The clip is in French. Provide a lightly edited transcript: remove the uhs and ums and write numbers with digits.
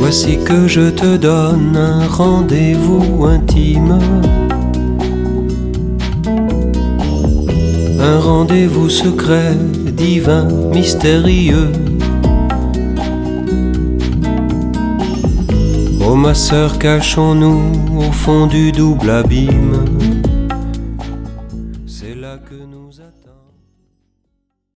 Voici que je te donne un rendez-vous intime, un rendez-vous secret, divin, mystérieux. Oh ma sœur, cachons-nous au fond du double abîme.